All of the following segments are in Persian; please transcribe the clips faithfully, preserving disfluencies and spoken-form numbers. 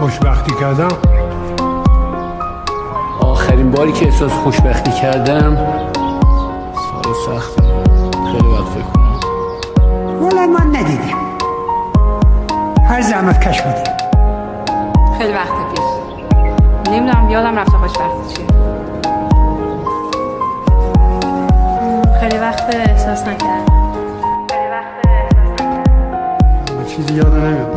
خوشبختی کردم؟ آخرین باری که احساس خوشبختی کردم سال سخته، خیلی وقت فکر کنم. ولی ما ندیدیم، هر زحمت کش بودیم. خیلی وقت پیش نمیدونم یادم رفته خوشبختی چیه. خیلی وقت احساس نکردم. خیلی وقت احساس نکردم. چیزی یادم نمیاد.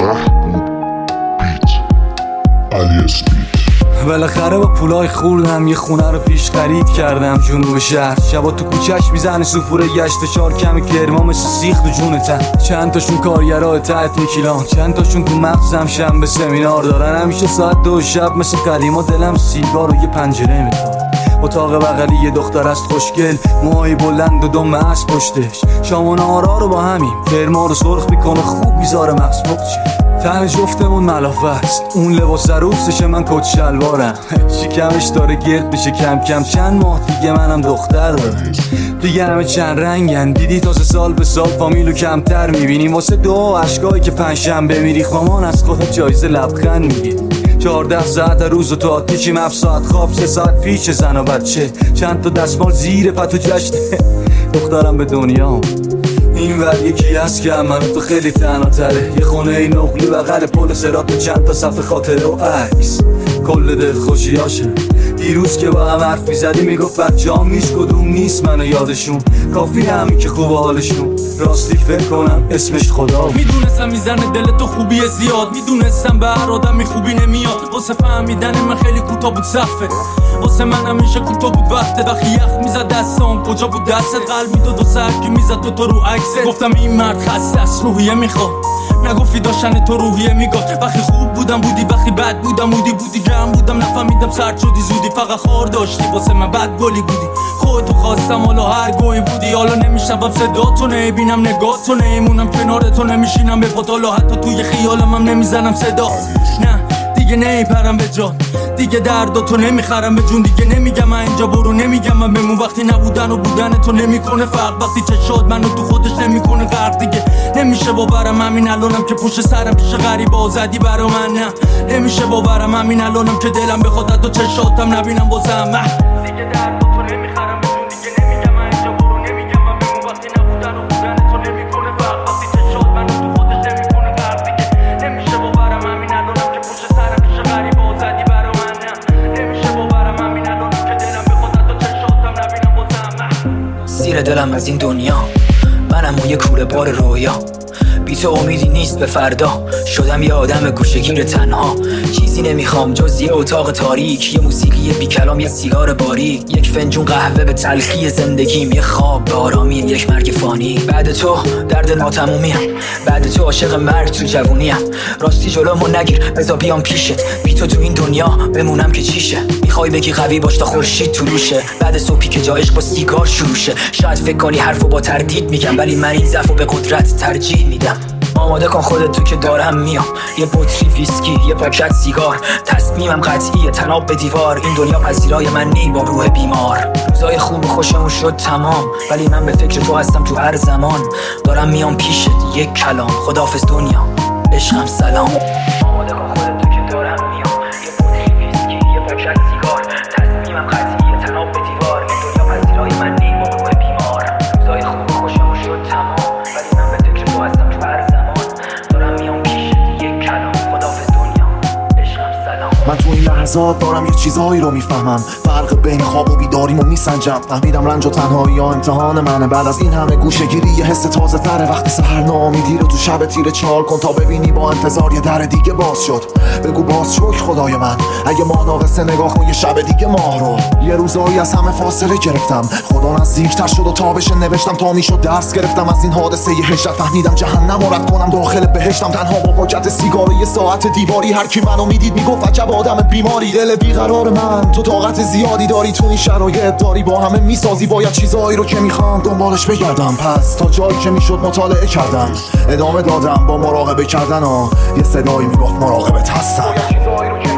علی اسپیت. بالاخره با پولای خوردم یه خونه رو پیش خرید کردم جنوب شهر. شبا تو کوچه‌اش میزنه سوپور گشت و چار کمی کرما مثل سیخ تو جونتن. چند تاشون کارگرای تحت میکیلان، چند تاشون تو مغزم شنبه سمینار دارن. همیشه ساعت دو شب مثل قدیما دلم سیگار و یه پنجره میتونه. اتاق بغلی یه دختر است خوشگل، موهای بلند و دم اسب پشتش. شام و نهارا رو با همین فرما رو سرخ میکنه، خوب میذاره مغز مقچه. تن جفتمون ملافه است، اون لباس عروسشه من کت شلوارم. شکمش داره گرد بشه کم کم، چند ماه دیگه منم دختر دارم. دیگه همه چند رنگن، دیدی تازه سال به سال فامیلو کمتر میبینیم. واسه دعا عشقایی که پنجشنبه میریخ مامان از خودت جایزه لبخند میگیری. چهارده ساعت روز و تو آتیشیم، هفت ساعت خواب، سه ساعت پیش زن و بچه. چند تا دستمال زیر پتو جشنه دخترم به دنیا. این ور یکی هست که من تو خیلی تنها تره، یه خونه این نقلی بغل پل صراط و چند تا صفحه خاطره و عکس. کل دل خوشیاشه دیروز که با هم حرف میزدی میگفت بچه‌ام هیچ کدوم نیست منو یادشون. کافی همین که خوب حالشون، راستی فکر کنم اسمش خدا. میدونستم میزنه دل تو خوبی زیاد، میدونستم به هر آدمی خوبی نمیاد. واسه فهمیدن من خیلی کوتاه بود صفه، واسه من همیشه کوتاه بود وقته. وقتی یخ میزد دستام کجا بود دستت، قلب میداد و سرکی میزد تو تو رو عکست. گفتم این مرد خسته است روحیه میخواد، نگفتی داشتن تو روحیه میگاد. وقتی خوب بودم بودی، وقتی بد بودم بودی بودی. گرم بودم نفهمیدم سرد شدی زودی، فقط خار داشتی واسه من بد گلی بودی. خودتو خواستم حالا هر گوی بودی. حالا نمیشنوم صداتو، نمیبینم نگاهتو، نمیمونم کنارتو، نمیشینم به پاتالا، حتی توی خیالم هم نمیزنم صدا. نه دیگه نمیپرم به جان، دیگه درداتو نمیخرم به جون. دیگه نمیگم من اینجا برو، نمیگم من بمون. وقتی نبودن و بودن تو نمیکنه فرق، وقتی چشاد منو تو خودش نمیکنه غرق. دیگه نمیشه باورم همین الانم که پشت سرم پیش غریب آزادی برا من. نه نمیشه باورم همین الانم که دلم بخواد حتی چشاتم نبینم بازم. دیگه درداتو نمیخرم به جون، دیگه نمیگم من اینجا برو، نمیگم من بمون. وقتی نبودن و بودن تو نمیکنه فرق، وقتی چشاد منو تو خودش نمیکنه غرق. دیگه نمیشه باورم همین الانم که پشت سرم پیش غریب آزادی برا من. نه نمیشه باورم همین الانم که دلم بخواد حتی چشاتم نبینم بازم. سیر دلم از این دنیا، منم و یه کوره بار رویا. بی تو امیدی نیست به فردا، شدم یه آدم گوشه‌گیر تنها. چیزی نمیخوام جز یه اتاق تاریک، یه موسیقی بی کلام، یه سیگار باریک، یک فنجون قهوه به تلخی زندگیم، یه خواب به آرامی یک مرگ فانی. بعد تو درد ناتمومیم، بعد تو عاشق مرگ تو جوونیم. راستی جلومو نگیر بذار بیام پیشت، بی تو تو این دنیا بمونم که چیشه. میخوای بگی قوی باش تا خورشید تو روشه، بعد صبحی که جا عشق با سیگار شروع شه. شاید فکر کنی حرفو با تردید میگم، ولی من این ضعفو به قدرت ترجیح میدم. آماده کن خودت تو که دارم میام، یه بطری ویسکی، یه پاکت سیگار. تصمیمم قطعیه تناب به دیوار، این دنیا پذیرای من نی با روح بیمار. روزای خوب و خوشمون شد تمام، ولی من به فکر تو هستم تو هر زمان. دارم میام پیشت یک کلام، خداحافظ دنیا عشقم سلام. آماده کن خودت تو که دارم میام، یه بطری ویسکی، یه پاکت سیگار. تصمیمم قطعیه تناب به دیوار، این دنیا پذیرای من نی با روح بیمار. روزای خوب و خوشمون شد تمام، ولی من به فکر تو هستم تو هر زمان. دارم میام پیشت یک کلام، خداحافظ دنیا عشقم سلام. من تو این لحظات دارم یه چیزایی رو میفهمم، فرق بین خواب و بیداریمو میسنجم. فهمیدم رنج و تنهایی ها امتحان منه، بعد از این همه گوشه‌گیری یه حس تازه تره. وقتی سحر ناامیدی رو تو شب تیره چال کن تا ببینی با انتظار یه در دیگه باز شد. بگو باز شکر خدای من، اگه ما ناقصه نگاه کن یه شب دیگه ما رو. یه روزایی از همه فاصله گرفتم، خدا نزدیکتر شد و تابش نوشتم تا میشد درس گرفتم از این حادثه یه هجرت. فهمیدم جهنم رو رد کنم داخل بهشتم، تنها با پاکت سیگار یه ساعت دیواری. هر کی منو میدید میگفت عجب آدم بیماری. دل بیقرار من تو طاقت زیادی داری، تو این شرایط داری با همه میسازی. باید چیزایی رو که میخوام دنبالش بگردم، پس تا جایی که میشد مطالعه کردم، ادامه دادم با مراقبه کردن و یه صدایی میگفت مراقبت هستم.